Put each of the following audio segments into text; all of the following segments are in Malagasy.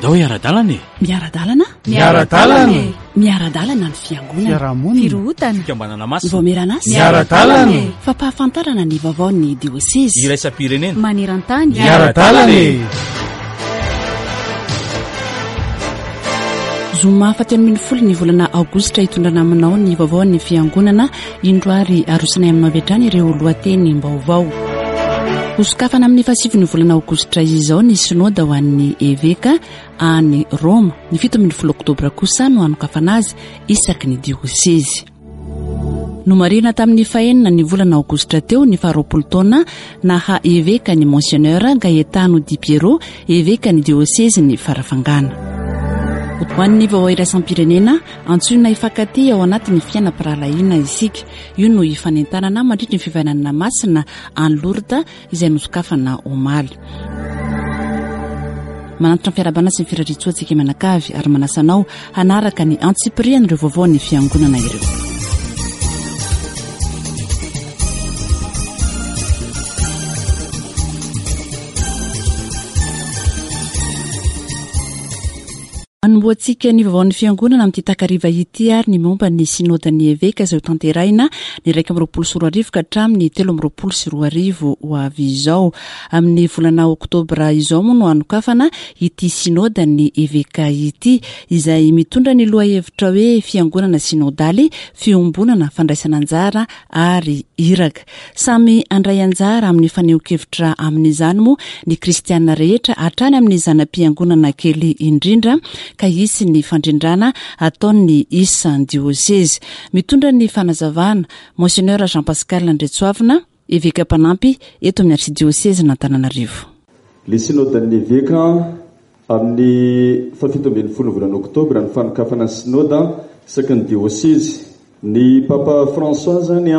andao iara-dalana e. Miara-dalana? Miara-dalana. Miara-dalana ny fiangonana. Fiarahamonina. Firohutana. Fikambanana masina. Voameran'asa. Miara-dalana. Fampahafantarana ny vaovaon'ny diocèse. Iraisam-pirenena. Maneran-tany. Miara-dalana. Zoma fahatelomin'ny folo ny volana aogositra hitondrana aminao ny vaovaon'ny fiangonana indroary arosana amin'ny avetrany ireo lohateny mbaovao. Hosokafana amin'ny fahasivy volana aogositra izao ny synode ho an'ny eveka any Roma ny 17 oktobra kosa no hanokafana azy isaky ny diocèse. Nomarina tamin'ny fahenina ny volana aogositra teo ny 20 taona naha eveka ny Monseigneur Gaetano Di Piero eveka ny diocèse ny Farafangana. Hoan'ny vaovao iraisam-pirenena antsoina ifankaty ao anatin'ny fiainam-pirahalahiana isika. Io no ifanentanana mandritra ny fivainana masina any Lourdes izay nosokafana omaly. Manantitra ny fiarabana sy ny firariantsoa antsika manakavy ary manasanao hanaraka ny antsipirian'ireo vaovao ny fiangonana ireo. Anomboantsika ny vaovaon'ny fiangonana amin'ity takariva ity ary ny momba ny sinodany eveka izay tanteraina ny 1 ka hatramin'ny 3 ho avy izao. Amin'ny volana oktobra izao moa no hanokafana ity sinodany eveka ity izay mitondra ny loha hevitra hoe fiangonana sinodaly fiombonana fandraisana anjara ary iraka. Samy andray anjara amin'ny fanehoan-kevitra amin'izany moa ny kristiana rehetra hatrany amin'ny zanam-piangonana kely indrindra ka isy ny fandrindrana ataon'ny isan'ny diocèse. Mitondra ny fanazavana Monseigneur Jean Pascal Ndretsoavina eveka mpanampy eto amin'ny archidiocèse n'Antananarivo. Le synodany eveka amin'ny 17 volana oktobra ny fanokafana synode isaky ny diocèse. Ny Papa François zany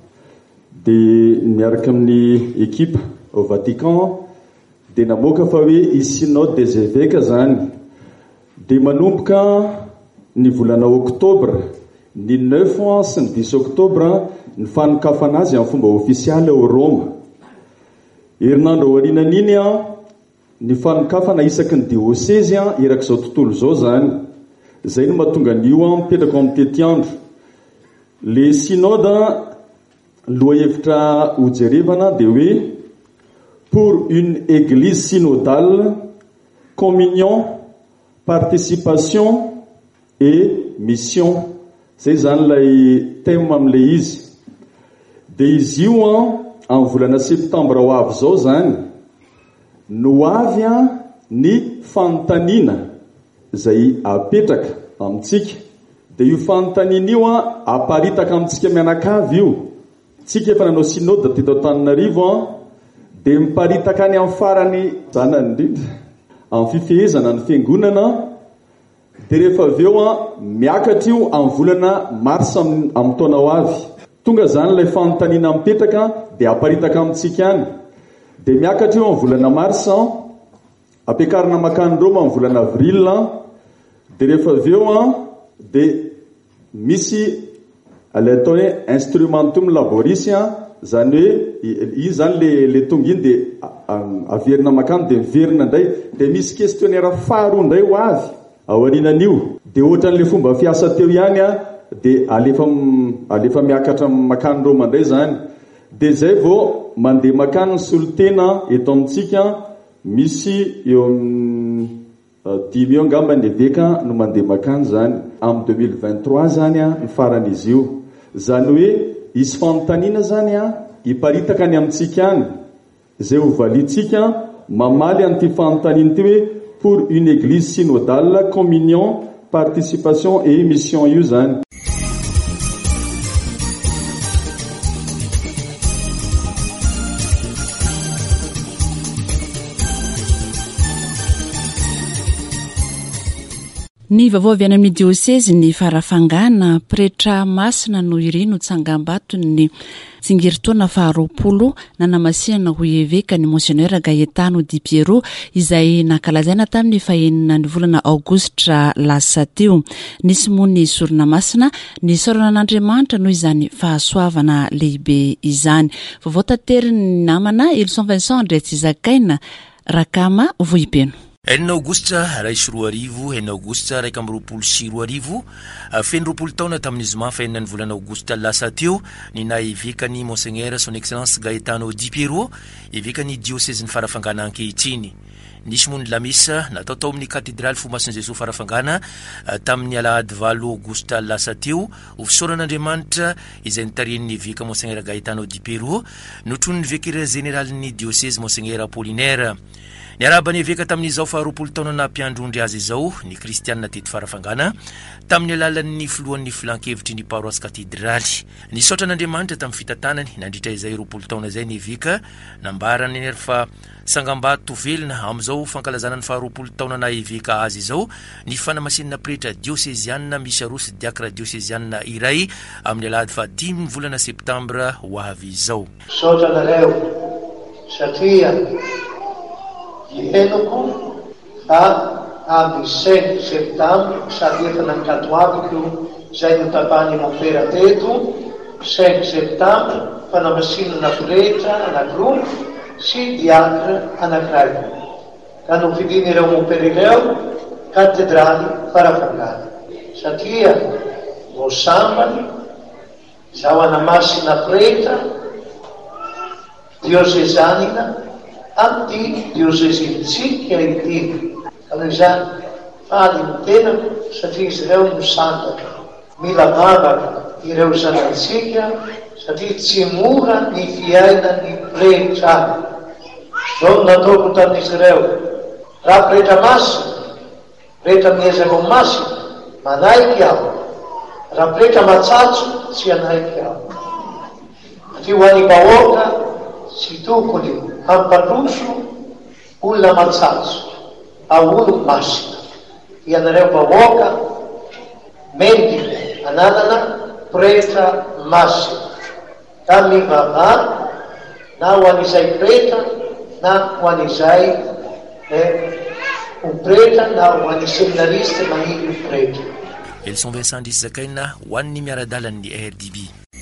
dia miaraka amin'ny ekipa au Vatican dia namoaka fa hoe i synode des évêques zany. Dia manomboka ny volana oktobra ny 9 sy ny 10 oktobra ny fanokafana azy amin'ny fomba ofisialy ao Roma. Herinandro aorianan'iny ny fanokafana isaky ny diocèse erak'izao tontolo izao zany. Zay no mahatonga an'io mipetraka amin'ny tety andro. Le synode lohahevitra hojerevana dia hoe pour une église synodale, communion, participation et mission. Zay zany lay thème amin'ilay izy. Dia izy io amin'ny volana septambra ho avy zao zany no avy ny fanontaniana izay apetraka amintsika. Dia io fanontaniana io aparitaka amintsika mianakavy io. Tsika efa nanao synode teto Antananarivo dia miparitaka any amin'ny farany zanany indrindra amin'ny fifehezana ny fiangonana. Dia rehefa avy eo miakatra io amin'ny volana marsa amin'ny taona ho avy. Tonga zany ilay fanontaniana mipetraka dia aparitaka amintsika any. Dia miakatra io amin'ny volana marsa, ampiakarina makany Roma amin'ny volana avril. Dia rehefa avy eo dia misy ilay atao hoe instrumentum laboris, zany hoe izy zany le tonga iny dia averina makany dia miverina indray. Dia misy questionnaire faharoa indray ho avy aorianan'io. Dia ohatran'ilay fomba fiasa teo ihany dia alefa miakatra makany Roma indray zany. Dia zay vao mandeha makany ny solotena eto amintsika misy eo amin'ny 10 eo angamba ny eveka no mandeha makany zany. Amin'ny 2023 zany ny farany izy io. Zany hoe isy fanontaniana zany iparitaka any amintsika any. Zay ho valitsika mamaly an'ity fanontaniana ity hoe pour une église synodale, communion, participation et mission io zany. Ny vaovao avy any amin'ny diocèse ny Farafangana pretra masina no irino tsangambato ny tsingeritoana 20 nanamasihana ho eveka ny Monseigneur Gaetano Di Piero izay nankalazaina tamin'ny fahenina ny volana aogositra lasa teo. Nisy moa ny sorona masina ny soronan'Andriamanitra noho izany fahasoavana lehibe izany. Vaovao tanteriny namana Ilson Vincent Ndretsi Zakaina Rakama Vohipeno. enina aogositra ray sy roa arivo, enina aogositra raika amby roapolo sy roa arivo, feno roapolo taona tamin'ny zoma fa enina ny volana aogositra lasa teo ny nahivikany Monseigneur son excellence Gaetano Di Piero hivikany diocèse-ny Farafangana ankehitriny. Nisy mony lamisa natao tao amin'ny katedraly Fomasin'i Jesosy Farafangana tamin'ny alahady 8 aogositra lasa teo ho fisoran'Andriamanitra izay nitarian'ny vika Monseigneur Gaetano Di Piero notron'ny vicaire général-ny diocèse Monseigneur Apollinaire. Ny arabany veka tamin'izao fa 20 taona na mpiandrondry azy izao ny kristianina teto Farafangana tamin'ny alalan'ny filohan'ny filankevitry ny paroisse katedraly. Nisaotra n'Andriamanitra tamin'ny fitantanany nandritra izay 20 taona izay ny vika nambarany fa sangambato velona am'izao fankalazana ny fa 20 taona na iveka azy izao ny fanamasinina pretra diocésianina misy arosy diacre diocésianina iray amin'ny alahady fa 10 volana septambra ho avy izao. Misaotra nareo satria henoko fa aby 5 septambra sady efa nankato abiko zay notapany mopera teto 5 septambra fanamasinana pretra anakiroa sy diacre anakiray ka nofidiny ireo mopera ireo katedraly Farafangana satria vosambany zao anamasina pretra diocésanina amin'ny diocésintsika ity kanoho izany faly ny tenako satria izy ireo no santatra mila mavaka ireo zanantsika satria tsy mora ny fiainany pretra zao nataoko tamin'izy ireo raha pretra masina pretra miezako masina manaiky aho raha pretra matsatso tsy anaiky aho satria ho an'ny bahoaka tsy tokony ampandroso olona matsatso olo masina ianareo bahoaka mety ananana pretra masina ka mivava na ho an'izay pretra na ho an'izay ho pretra na ho an'ny seminariste mahiny pretra. Elson Vincent Ndrisy Zakaina ho an'ny miaradalan'ny RDB.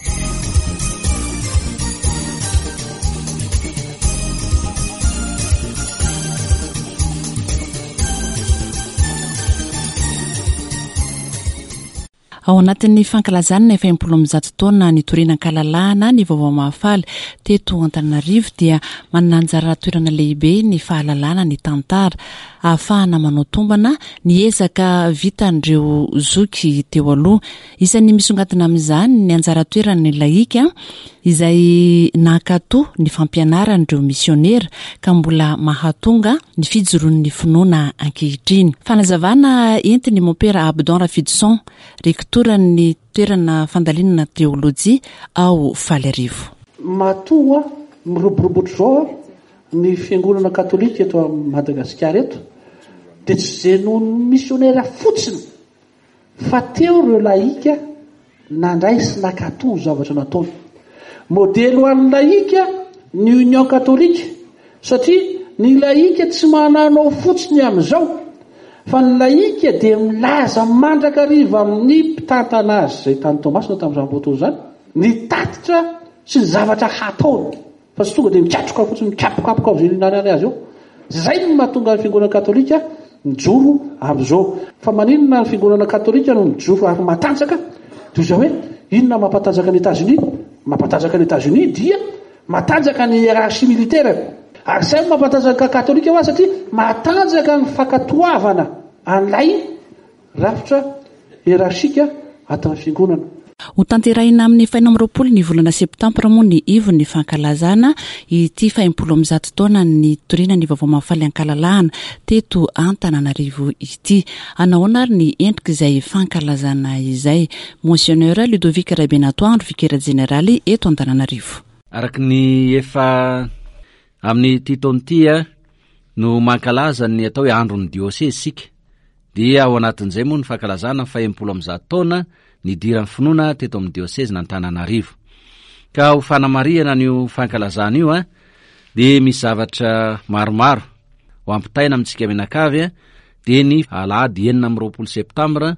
Ao anatin'ny fankalazana efa 10 taona nitorinan-kalalahana ny vaovao mahafaly teto Antananarivo dia manana anjara toerana lehibe ny fahalalana ny tantara ahafahana manao tombana ny ezaka vitan'ireo zoky teo aloha. Isan'ny misongadina amin'izany ny anjara toeran'ny laika izay nakato ny fampianaran'ireo misionera ka mbola mahatonga ny fijoroan'ny finoana ankehitriny. Fanazavana entiny Mopera Abdon Rafidson rektoran'ny toerana fandalinana teolojia ao Falerivo. Matoa miroborobotra zao ny fiangonana katolika eto Madagasikara eto dia tsy zenono misionera fotsiny fa teo ireo laika nandray sy nakato zavatra nataony. Modelo an'ny laika ny Union Katolika satria ny laika tsy mananao fotsiny amin'izao fa ny laika dia milaza mandrakariva amin'ny mpitantana azy zay tany Tomasina tamin'izany fotoana zany ny tatitra sy ny zavatra hataony fa tsy tonga dia mikatroka fotsiny mikapokapoka ao izay ninanany azy eo. Zay no mahatonga ny fiangonana katolika mijoro amin'izao. Fa maninona ny fiangonana katolika no mijoro ary matanjaka toy izao hoe inona mampatanjaka ny États-Unis? Mampatanjaka ny États-Unis dia matanjaka ny hiérarchie militaire ary zay mampatanjaka katolika ho azy satria matanjaka ny fankatoavana an'ilay rafitra hiérarchika atana fiangonana. Ho tanterahina amin'ny 20 ny volana septambra moa ny ivon'ny fankalazana ity 10 taona ny torina ny vaovao mahafaly ankalalahana teto Antananarivo ity. Anahoana ary ny endrika izay fankalazana izay? Monseigneur Ludovic Rabenatoandro vicaire général eto Antananarivo. Araky ny efa amin'ny titontia no mankalaza ny atao hoe andron'ny diocèse sika dia ao anatin'izay moa ny fankalazana 10 taona ny diran'ny finoana teto amin'ny diocèse n'Antananarivo. Ka ho fanamariana n'io fankalazana io dia misy zavatra maromaro ho ampitaina amintsika menakavy dia ny alahady 9 septambra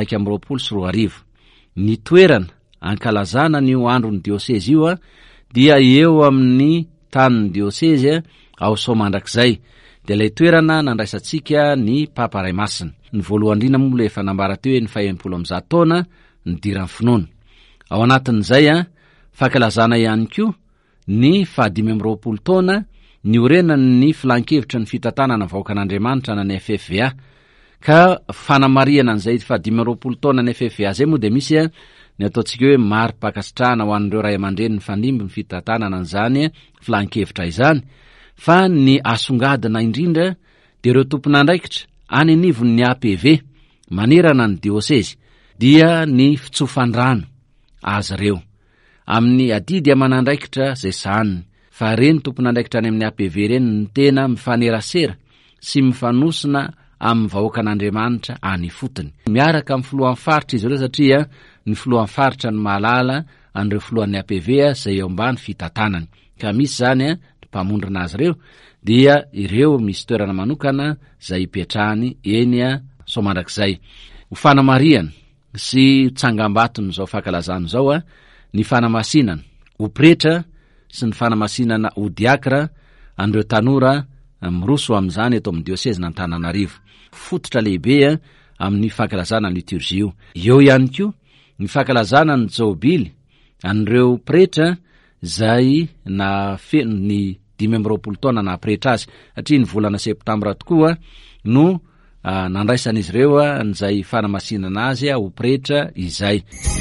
2024. Ny toerana ankalazana n'io andron'ny diocèse io dia eo amin'ny tanin'ny diocèse ao Soamandrakizay. dia ilay toerana nandraisantsika ny paparay masina. Ny voalohandrina moa le efa nambara teo hoe ny 20 taona ny dirany finoana. Ao anatin'izay fankalazana ihany koa ny 20 taona ny orenany ny filan-kevitra ny fitantanana vahoakan'Andriamanitra na ny FFVA. Ka fanamariana an'izay 20 taona ny FFVA zay moa dia misy ny ataontsika hoe mari-pakasitrahana ho an'ireo ray aman-dreny ny fanimby ny fitantanana an'izany filan-kevitra izany. Fa ny asongadina indrindra dia ireo tompon'andraikitra any anivony ny APV manerana ny diosesy dia ny fitsofandrano azy ireo amin'ny adidy aman'andraikitra zay saniny. Fa reny tompon'andraikitra any amin'ny APV reny ny tena mifanerasera sy mifanosina amin'ny vahoakan'Andriamanitra any fotony. Miaraka amin'ny filohan'ny faritra izy ireo satria ny filohan'ny faritra ny mahalala an'ireo filohan'ny APV zay eo ambany fitantanany. Ka misy zany mpamondrina azy ireo dia ireo misy toerana manokana zay ipetrahany eny so mandrakizay. Ho fanamariana sy tsangam-batony zao fankalazana zao ny fanamasinana ho pretra sy ny fanamasinana ho diakra an'ireo tanora miroso amin'izany eto amin'ny dioseze n'Antananarivo. Fototra lehibe amin'ny fankalazana ny liturgie. Eo ihany koa ny fankalazana ny jobily an'ireo pretra zay na feno ny 15 taona na pretra azy satria ny volana septambra tokoa no nandraisan'izy ireo nizay fanamasinana azy ho pretra izay.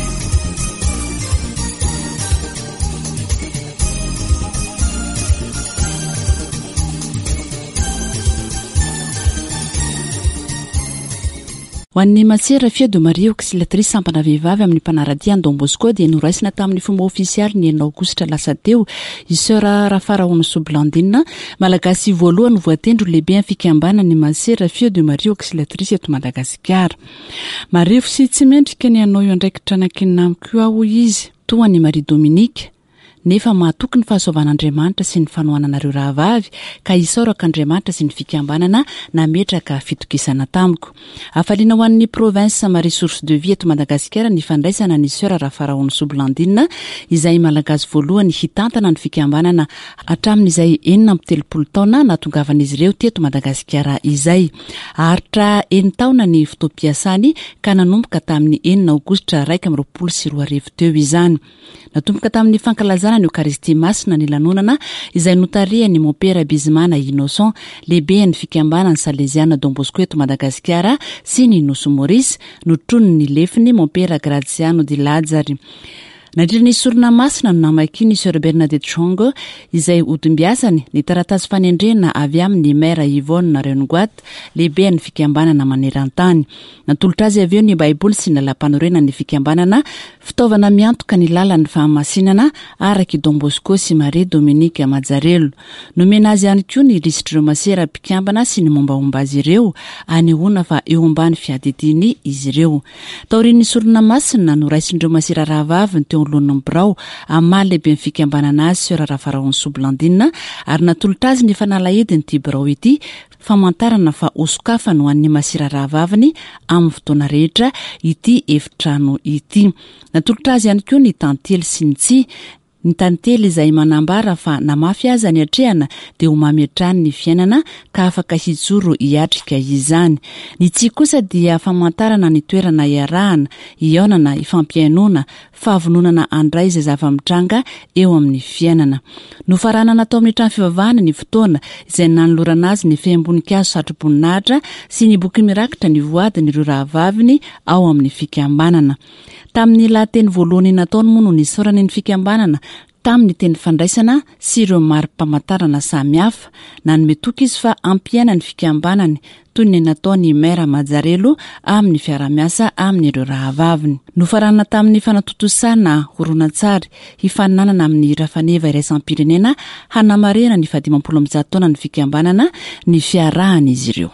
Ho an'ny Matsera Fiedo Maria Auxiliatrice sampana vehivavy amin'ny mpanaradia Don Bosco dia noraisina tamin'ny fomba ofisialy ny 9 aogositra lasa teo i sœur Rafarahono Soblandina malagasy voalohany voatendro lehibe amin'ny fikambanan'ny Matsera Fiedo Maria Auxiliatrice eto Madagasikara. Marivo sy tsy mendrika ny anao io andraikitra anakinina amiko aho izy toa ny Marie Dominique. Nefa mahatoky ny fahasoavan'Andriamanitra sy ny fanohananareo rahavavy ka isaoraka Andriamanitra sy ny fikambanana nametraka fitokisana tamiko. Afaliana ho an'ny province Marie Source de Vie eto Madagasikara ny fandraisana ny sœur Rafarahono Soblandina izay malagasy voalohany hitantana ny fikambanana hatramin'izay 70 taona natongavan'izy ireo teto Madagasikara izay. Haritra 9 taona ny fotoam-piasany ka nanomboka tamin'ny 9 aogositra 2022 teo izany. Natomboka tamin'ny fankalazana ny Eucharistie masina ny lanonana izay notarihan'ny Mompera Bizimana Innocent lehibe ny fikambanan'ny Salesiana Don Bosco eto Madagasikara sy ny Nosy Maurice notronony lefiny Mompera Graziano di Lazzari. Nandritra ny sorona masina no namaky ny sœur Bernadette Chongo izay odimbiasany ny taratasy fanendrena avy amin'ny maire Yvonne Rengoat lehibe ny fikambanana maneran-tany. Natolotra azy avy eo ny Baiboly sy ny lampanorena ny fikambanana fitaovana miantoka ny lalan'ny fahamasinana araky Don Bosco sy Marie Dominique Majjarelo. Nomena azy ihany koa ny risitr'ireo masera mpikambana sy ny mombamomba azy ireo anehoana fa eo ambany fiadidiny izy ireo. Taorian'ny sorona masina no raisindreo masera rahavavy teo lonony birao amaly lehibe ny fikambanana azy sœur Rafarahono Soblandina ary natolotra azy ny fanalahediny ity birao ity famantarana fa osokafa no an'ny masira rahavaviny amin'ny fotoana rehetra ity efitrano ity. Natolotra azy ihany koa ny tantely sy ny tsi ny tantely izay manambara fa namafy aza ny atrehana dia ho mametrany ny fiainana ka afaka hijoro hiatrika izany. Ny tsi kosa dia famantarana ny toerana iarahana, ionana, ifampiainona, fahavononana andray izay zava-mitranga eo amin'ny fiainana. Nofaranana tao amin'ny trano fivavahana ny fotoana izay nanolorana azy ny fiamboninkazo satroboninahitra sy ny boky mirakitra ny voadiny ireo rahavaviny ao amin'ny fikambanana. Tamin'ny lahateny voalohany nataony moa no nisorany ny fikambanana tamin'ny teny fandraisana sy ireo mari-pamantarana samihafa nanome toky izy fa ampiaina ny fikambanany toy ny nataony maire Majjarelo amin'ny fiaramiasa amin'ny ireo rahavaviny. Nofarana tamin'ny fanatotosana horonan-tsary hifaninanana amin'ny rafaneva iraisam-pirenena hanamarena ny 17 taona ny fikambanana ny fiarahany izy ireo.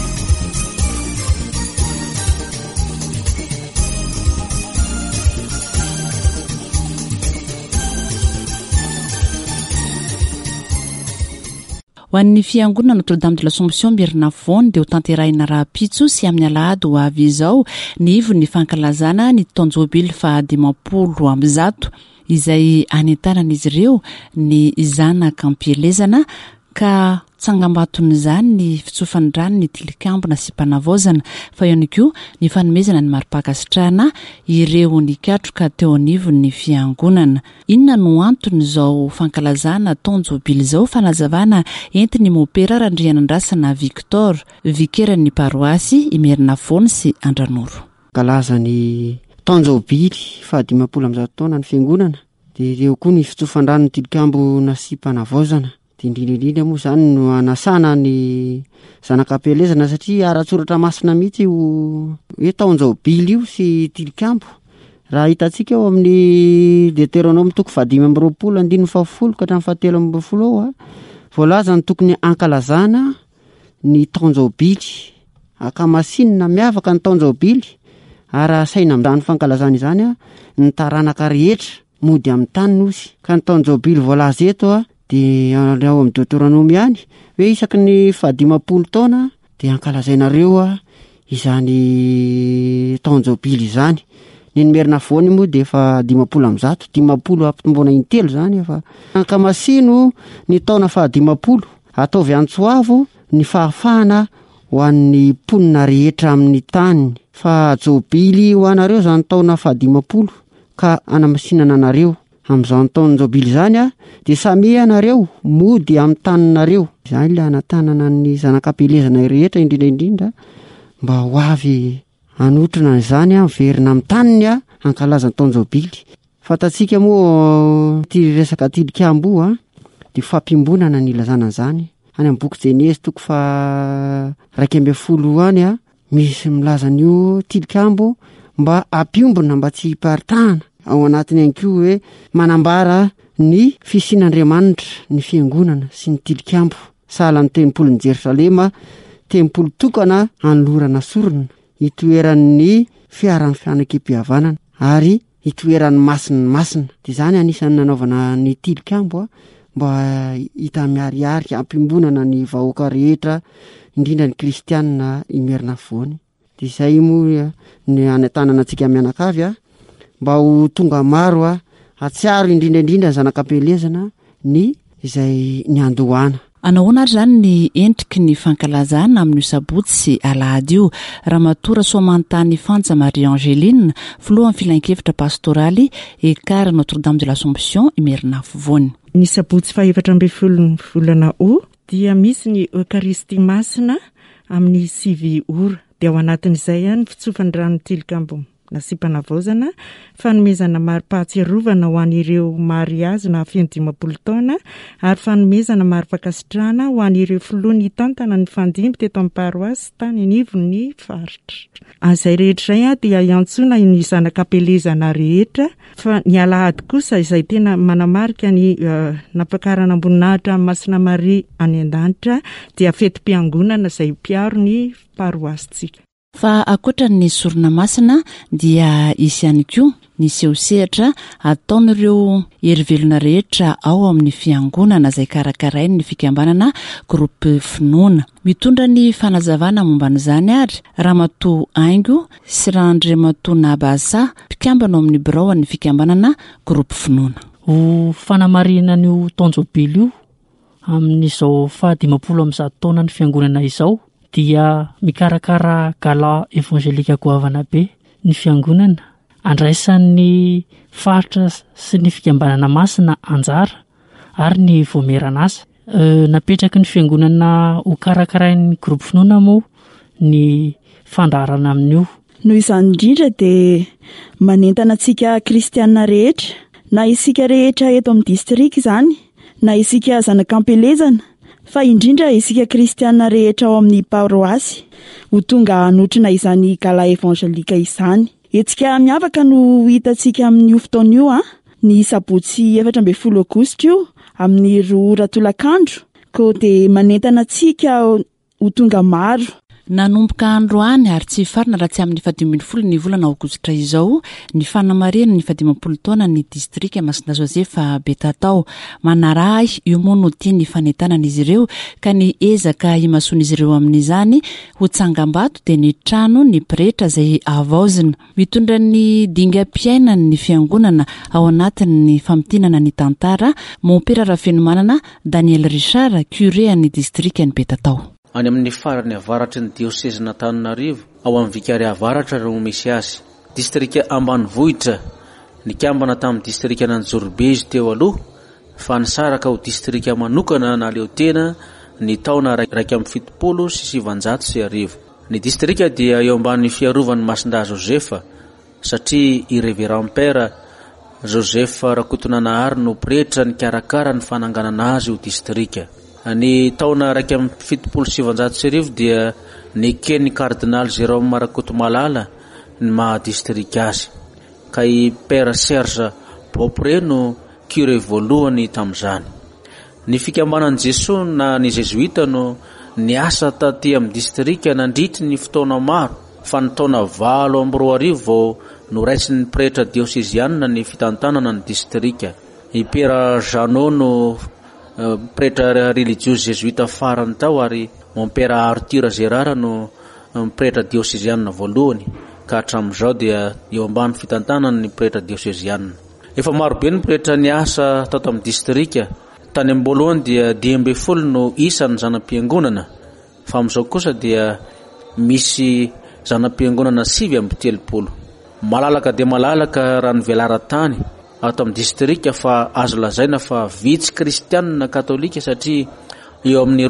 Ho an'ny fiangonana Notre-Dame de l'Assomption Bernavone dia ho tanterahina raha-pitso sy amin'ny alahady ho avy izao ny ivony fankalazana ny taonjobily 50 izay anentanan'izy ireo ny zanaka ampielezana ka tsangambaton'izany ny fitsofandrano ny tilikambona sy mpanavaozana fa ihany koa ny fanomezana ny maripakasitrahana ireo nikatroka teo anivon'ny fiangonana. Inona no antony izao fankalazana tonjobily izao fanazavana entiny mopera randrianandrasana Victor vikerany paroasy Imerina Fony sy Andranoro. Kalazany tonjobily fa 500 taona ny fiangonana dia ireo koa ny fitsofandrano ny tilikambona sy mpanavaozana. Indrindrindrindra moa zany no anasana ny zanakapelezana satria ara-tsoratra masina mihitsy hoe taonjaobily io sy tilikambo. Raha hitantsika eo amin'ny Deutéronome 5:20 ka hatramin'ny 7:20 ao voalaza ny tokony ankalazana ny taonjaobily. Akamasinina miavaka ny taonjaobily ary asaina amin'ny fankalazana izany ny taranaka rehetra mody amin'ny tany nosy. Ka ny taonjaobily voalaza eto dia ao amin'ny Deutéronome ihany hoe isaky ny 50 taona dia ankalazainareo izany taonjaobily izany. Ny Imerina Fony moa dia efa 50 ampitomboana intelo zany efa ankamasino ny taona 50 ataovy antsoavo ny fahafahana ho an'ny mponina rehetra amin'ny tany. Fa jobily ho anareo zany taona 50 ka anamasinana anareo amin'izao ny taonjaobily zany dia samy anareo mody amin'ny taninareo. Izany ilay anatanana ny zanakapelezana rehetra indrindra mba ho avy anotrina izany miverina amin'ny taniny ankalaza ny taonjaobily. Fatatsika moa ty resaka tilikambo dia fampimbonana ny ilazana izany. Any amin'ny boky Jenesy 2:20 misy milaza an'io tilikambo mba ampiombona mba tsy hiparitahana. Ao anatiny ihany koa hoe manambara ny fisian'Andriamanitra ny fiangonana sy ny tilikambo. Sahala ny tempolon'i Jerosalema, tempoly tokana anolorana sorona, hitoeran'ny fiaran'ny fianakam-pihavanana ary hitoeran'ny masina. Dia izany anisan'ny nanaovana ny tilikambo mba hita miharihary ampimbonana ny vahoaka rehetra indrindra ny kristianina Imerina Fony. Dia izay moa ny anatanana antsika mianakavy mba ho tonga maro atsiaro indrindra zanakapelezana ny izay ny andohana. Anahoana ary zany ny endriky ny fankalazana amin'ny sabotsy sy alahady io. Ramatora Soamantany Fanja Marie Angeline, filohan'ny filan-kevitra pastoraly Ekara Notre-Dame de l'Assomption Imerina Fony. Ny sabotsy 14 volana dia misy ny Eucharistie masina amin'ny 9 ora. Dia ao anatin'izay ny fitsofandrano tilikambo na sy mpanavaozana, fanomezana mari-pahatsiarovana ho an'ireo mariazy na feno 50 taona ary fanomezana maripakasitrahana ho an'ireo filoha ny tantana ny fandimby teto amin'ny paroasy tany anivon'ny faritra. Azay rehetra izay dia iantsona ny zanakapelezana rehetra. Fa ny alahady kosa izay tena manamarika ny napakarana amboninahitra Masina Maria any an-danitra dia fetim-piangonana izay mpiaro ny paroasitsika. Fa akoatra ny sorona masina dia isy ihany koa ny sehosehatra ataon'ireo herivelona rehetra ao amin'ny fiangonana izay karakarainy ny fikambanana groupe finoana. Mitondra ny fanazavana momban'izany ary Ramatoa Aingo sy Randriamatoa Nabasa mpikambana ao amin'ny birao ny fikambanana groupe finoana. Ho fanamarina n'io taonjaobily io amin'izao 50 taona ny fiangonana izao dia mikarakara gala evangelika goavana be ny fiangonana, andraisan'ny faritra sy ny fikambanana masina anjara ary ny voamerana azy. Napetraky ny fiangonana ho karakarain'ny groupe finoana moa ny fandarana amin'io. Noho izany indrindra dia manentana antsika kristianina rehetra, na isika rehetra eto amin'ny distrika izany, na isika zanak'ampelezana, fa indrindra isika kristianina rehetra ao amin'ny paroasy ho tonga anotrina izany gala evangelika izany. Etsika miavaka no hitantsika amin'ny fotoana io ny sabotsy 14 aogositra io amin'ny 2 ora tolakandro, ko dia manentana antsika ho tonga maro. nanomboka androany ary tsy farina raha tsy amin'ny 10 ny volana aogositra izao ny fanamarena ny 10 taona ny distrika Masinda Josefa Betatao manarahy io moa no tiany fanentanan'izy ireo ka ny ezaka himason'izy ireo amin'izany ho tsangam-bato dia ny trano ny pretra izay avaozina mitondra ny dingam-piainany ny fiangonana ao anatin'ny famitinana ny tantara Mompera Rafenomanana Daniel Richard curé ny distrika ny Betatao. Any amin'ny farany avaratra ny diocèse n'Antananarivo ao amin'ny vikary avaratra no misy azy. Distrika Ambanivohitra nikambana tamin'ny distrika n'Anjorbezy teo aloha fa nisaraka ho distrika manokana naleo tena ny taona 1770. Ny distrika dia eo ambanin'ny fiarovan'ny Masinda Josefa satria i Révérend Père Josefa Rakotonanahary no pretra ny karakara ny fananganana azy io distrika. Ny taona 1770 dia nikeny Cardinal Jérôme Rakotomalala ny maha distrika azy. Ka i Père Serge Beaupré no curé voalohany tamin'izany. Ny fikambanan'i Jesosy na ny Jésuita no niasa taty amin'ny distrika nandritry ny fotoana maro fa ny taona 7 vao no raisiny pretra diocésianina ny fitantanana ny distrika. I Père Jeannot no pretra religieux jésuita farany tao ary Mompera Arthur Gérard no pretra diocésianina voalohany ka hatramin'izao dia eo ambany fitantanana ny pretra diocésianina. Efa marobe ny pretra niasa tato amin'ny distrika. Tany am-boalohany dia 12 no isany zanam-piangonana fa amin'izao kosa dia misy zanam-piangonana 730. Malalaka dia malalaka raha ny velara-tany ato amin'ny distrika fa azo lazaina fa vitsy kristianina katolika satria eo amin'ny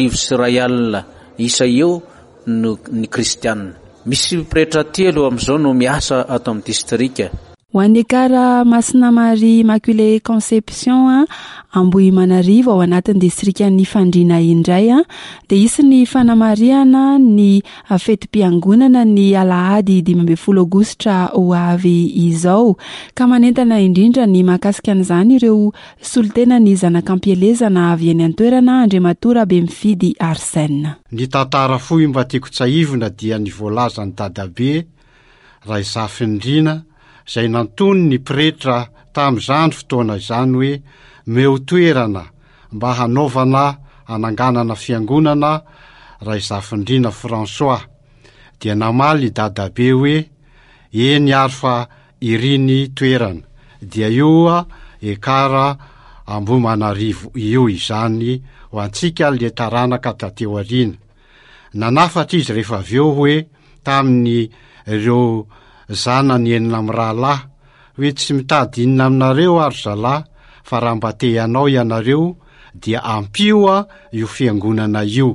2,000 isa eo no ny kristianina. Misy pretra 3 amin'izao no miasa ato amin'ny distrika. Ho an'ny ekara Masina Marie Immaculée Conception Ambohimanarivo ao anatin'ny distrika ny Fandriana indray dia isy ny fanamariana ny fetim-piangonana ny Alahady 12 Aogositra ho avy izao ka manentana indrindra ny mahakasika an'izany ireo solitena ny zanakampielezana avy any an-toerana Andriamatora Bemifidy Arsène. Ny tantara fohy mba tiako tsahivona dia ny voalazany dadabe Raisa Fandriana izay nantony ny pretra tamin'izany fotoana izany hoe meo toerana mba hanaovana ananganana fiangonana Raisa Fandriana François dia namaly dadabe hoe eny ary fa iriny toerana dia io ekara Ambohimanarivo io izany ho antsika le taranaka tateo arina. Nanafatra izy rehefa aveo hoe tamin'ny ireo zanany enina amin'ny rahalahy hoe tsy mitady inona aminareo ary zalahy fa raha mba te ianao ianareo dia ampio io fiangonana io.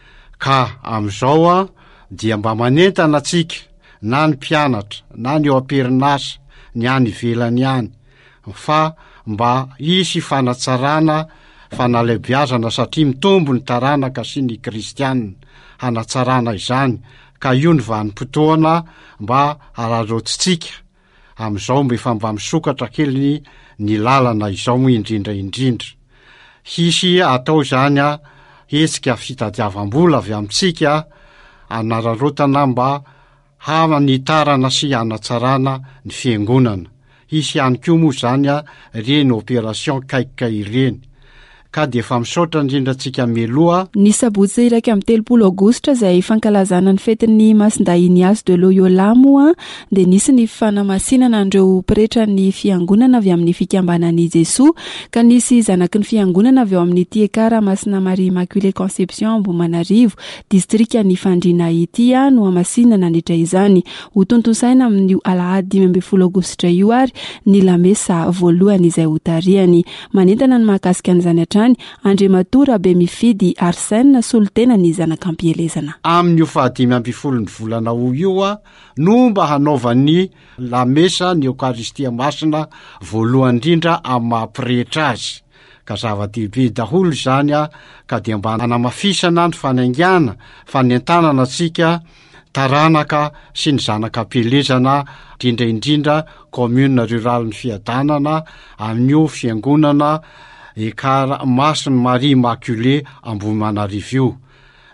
Ka amin'izao dia mba manentana antsika na ny mpianatra na ny eo am-perinasa ny any ivelany any fa mba hisy fanatsarana fanalebiazana satria mitombo ny taranaka sy ny kristianina hanatsarana izany. Ka io ny vanim-potoana mba ararotsitsika amin'izao mba misokatra kely ny lalana izao moa indrindra. Hisy atao izany hetsika fitadiavam-bola avy amintsika anararotana mba hanitarana sy hanatsarana ny fiangonana. Hisy ihany koa moa izany reny opération kaikika ireny. Ka dia efa misaotra indrindrantsika meloa. Ny sabotsy 13 Aogositra izay fankalazana ny fetin'ny Masinda Ignace de Loyola moa dia nisy ny fanamasinana andreo pretra ny fiangonana avy amin'ny fikambanan'i Jesosy ka nisy zanaky ny fiangonana avy ao amin'ny ekara Masina Marie Immaculée Conception Ambohimanarivo distrika ny Fandriana ity no amasinana nitray izany ho tontosaina amin'ny Alahady 12 Aogositra io ary ny lamesa voalohany izay hotariany manentana ny mahakasika an'izany Andriamatora Bemifidy Arsène solitena ny zanakampielezana. Amin'ny 15 ny volana ho io no mba hanaovany lamesa ny Eukaristia Masina voalohany indrindra amin'ny mahapretra azy. Ka zava-dehibe daholo izany ka dia mba hanamafisana ny fanaingana fanentanana antsika taranaka sy ny zanakampielezana indrindra commune rurale ny fiadanana amin'io fiangonana ekara Masina Marie Immaculée Ambohimanarivo io.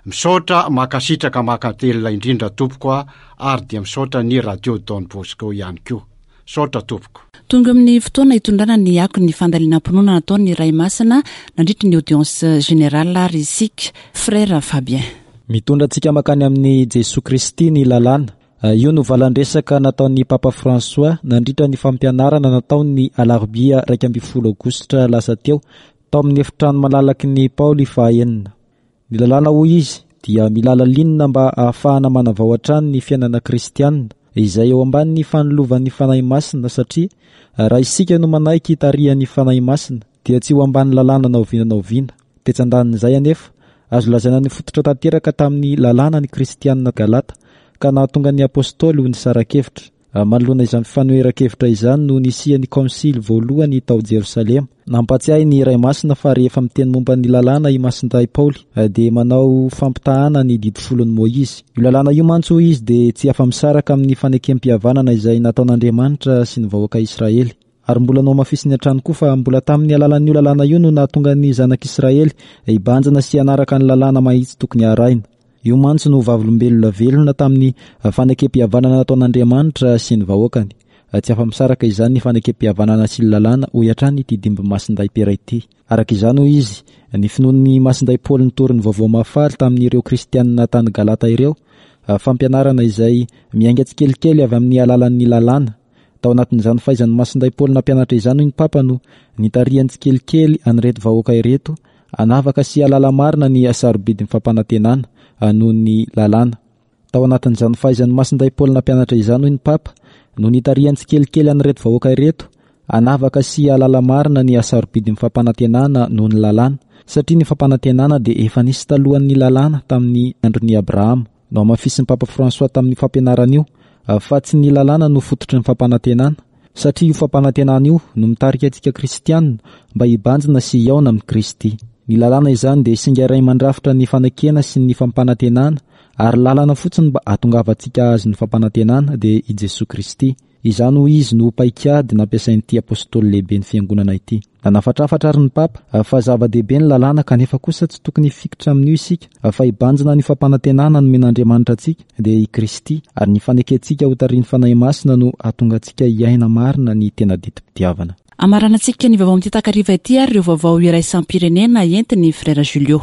misaotra makasitraka makatelina indrindra tompoko a ary dia misaotra ny radio Don Bosco ihany koa. Misaotra tompoko. Tonga amin'ny fotoana hitondrana ny ako ny fandaliana-ponona nataony Ray Masina nandritra ny audience générale Risik Frère Fabien. Mitondra antsika makany amin'ny Jesoa Kristy ny lalàna. Io no valandresaka nataon'ny Papa François nandritra ny fampianarana nataony Alarobia 12 Aogositra lasa teo tao amin'ny efitrano malalaky ny Paoly fahaenina. Ny lalàna hoy izy dia milala linina mba ahafahana manavao hatrany ny fiainana kristianina izay eo ambanin'ny fanolovan'ny fanahy masina satria raha isika no manaiky hitarihan'ny fanahy masina dia tsy ho ambany lalàna naovinanaovina. Tetsandanin'izay anefa azo lazaina ny fototra tanteraka tamin'ny lalàna ny kristianina Galata ka nahatonga ny apôstôly ho nisaran-kevitra. Manoloana izany fanoeran-kevitra izany no nisian'ny konsily voalohany tao Jerosalema. Nampatsiahy ny Ray Masina fa rehefa miteny momba ny lalàna i Masinday Paoly dia manao fampitahana ny didy folon'ny Moizy. Io lalàna io mantsy hoy izy dia tsy afa-misaraka amin'ny fanekem-pihavanana izay nataon'Andriamanitra sy ny vahoaka Israely. Ary mbola nao mafisiny hatrany koa fa mbola tamin'ny alalan'io lalàna io no nahatonga ny zanak'Israely hibanjana sy hanaraka ny lalàna mahitsy tokony haraina. Io mantsy no vavolombelona velona tamin'ny fanekem-pihavanana nataon'Andriamanitra sy ny vahoakany. Tsy afa-misaraka izany ny fanekem-pihavanana sy ny lalàna hoy hatrany ity dimby Masinday Pera ity. Araka izany hoy izy, ny finoan'ny Masinday Paoly nitory ny vaovao mafaly tamin'ireo kristianina tany Galata ireo, fampianarana izay miainga tsikelikely avy amin'ny alalan'ny lalàna. Tao anatin'izany fahaizan'ny Masinday Paoly nampianatra izany hoy ny Papa no nitarihany tsikelikely anireto vahoaka ireto anavaka sy alala marina ny sarobidin'ny fampanantenana noho ny lalàna. Tao anatin'izany fahaizan'ny Masinday Paoly nampianatra izany hoy ny Papa no nitarihany tsikelikely anireto vahoaka ireto anavaka sy alala marina ny sarobidin'ny fampanantenana noho ny lalàna satria ny fampanantenana dia efa nisy talohan'ny lalàna tamin'ny andron'ny Abrahama. No mafisin'ny Papa François tamin'ny fampianarana io fa tsy ny lalàna no fototry ny fampanantenana satria io fampanantenana io no mitarika antsika kristianina mba hibanjina sy hiaona amin'ny Kristy. Ny lalàna izany dia singa iray mandrafitra ny fanekena sy ny fampanantenana ary lalàna fotsiny mba hahatongavantsika azy ny fampanantenana dia i Jesoa Kristy. Izany hoy izy no paikady nampiasain'ity apôstôly lehibe ny fiangonana ity. Nafatrafatra ary ny Papa fa zava-dehibe ny lalàna kanefa kosa tsy tokony fikitra amin'io isika fa hibanjina ny fampanantenana no men'Andriamanitra antsika dia i Kristy ary ny fanekentsika ho tarihin'ny fanahy masina no hahatonga antsika hiaina marina ny tena diti-pitiavana. Amarana antsika ny vaovao amin'ity takariva ity ary ireo vaovao iraisampirenena entiny Frère Julio.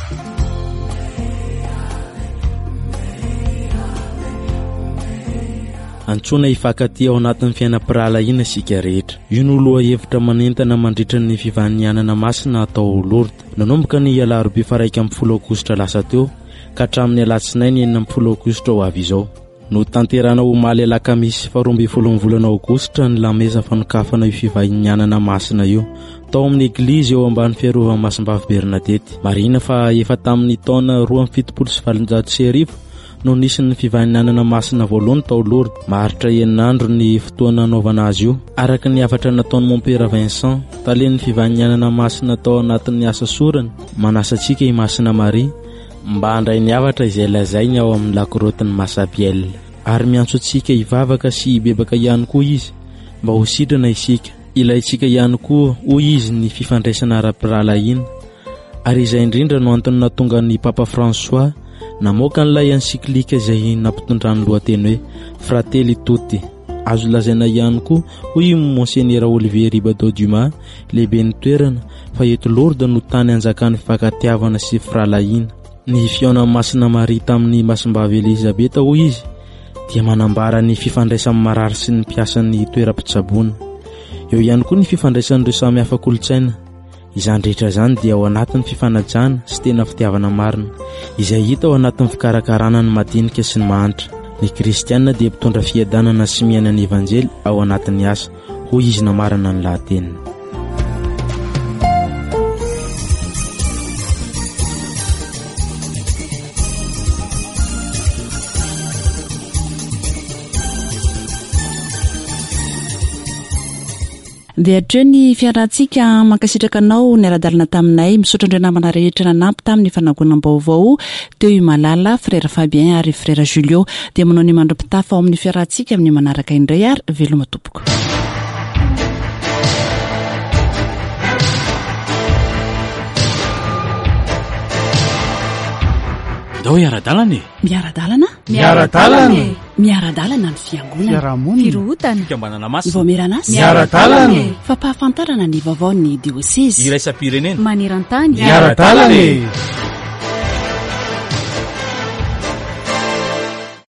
Antsona hifankaty ao anatin'ny fiainam-pirahalahiana isika rehetra. Io no loha hevitra manentana mandritra ny fivanianana masina atao Lourdes. Nanomboka ny Alarobia 1 Aogositra lasa teo ka hatramin'ny Alatsinainy 10 Aogositra ho avy izao. No tanterana omaly alakamisy 12 volana Aogositra ny lamesa fanokafana io fivanianana masina io tao amin'ny eglizy eo ambany fiarovana Masimbavy Bernadette. Marina fa efa tamin'ny taona 27 no nisy ny fivanianana masina voalohany tao Lourdes. Maharitra 9 andro ny fotoana anaovana azy io. Araka ny afatra nataon'ny Mompera Vincent, talen'ny fivanianana masina tao anatin'ny asa sorany, manasa antsika i Masina Maria mba handray ny avatra izay lazainy ao amin'ny lakorotin'ny Massabielle. Ary miantso antsika hivavaka sy hibebaka ihany koa izy mba ho sitrana isika. Ilayntsika ihany koa hoy izy ny fifandraisana ara-pirahalahiana. Ary izay indrindra no antony nahatonga ny Papa François namoaka n'ilay encyclique izay nampitondrany lohateny hoe Fratelli Tutti. Azo lazaina ihany koa hoy Monseigneur Olivier Ribado Dumas, lehibe ny toerana, fa eto Lourdes no tany anjakan'ny fifankatiavana sy firalahiana. Ny fiaonan'ny Masina Maria tamin'ny Masimbavy Elizabeta hoy izy dia manambara ny fifandraisan'ny marary sy ny mpiasan'ny toeram-pitsaboana. Eo ihany koa ny fifandraisan'ireo samy hafa kolontsaina. Izany rehetra izany dia ao anatin'ny fifanajana sy tena fitiavana marina izay hita ao anatin'ny fikarakarana ny madinika sy ny mahantra. Ny kristianina dia mpitondra fiadanana sy miaina ny evanjely ao anatin'ny asa, hoy izy namarana ny lahatenina. Dia hatreo ny fiarantsika mankasitraka anao ny ara-dalana taminay misaotra indreo namana rehetra nanampy tamin'ny fanagonam-baovao teo Imalala, Frère Fabien ary Frère Julio. Dia manao ny mandrom-pitafa ao amin'ny fiarantsika amin'ny manaraka indray ary veloma tompoko. andao iara-dalana e miara-dalana miara-dalana miara-dalana ny fiangonana firohotana fikambanana masina vomeranasy miara-dalana fampahafantarana ny vaovao ny diosesy iraisam-pirenena maneran-tany miara-dalana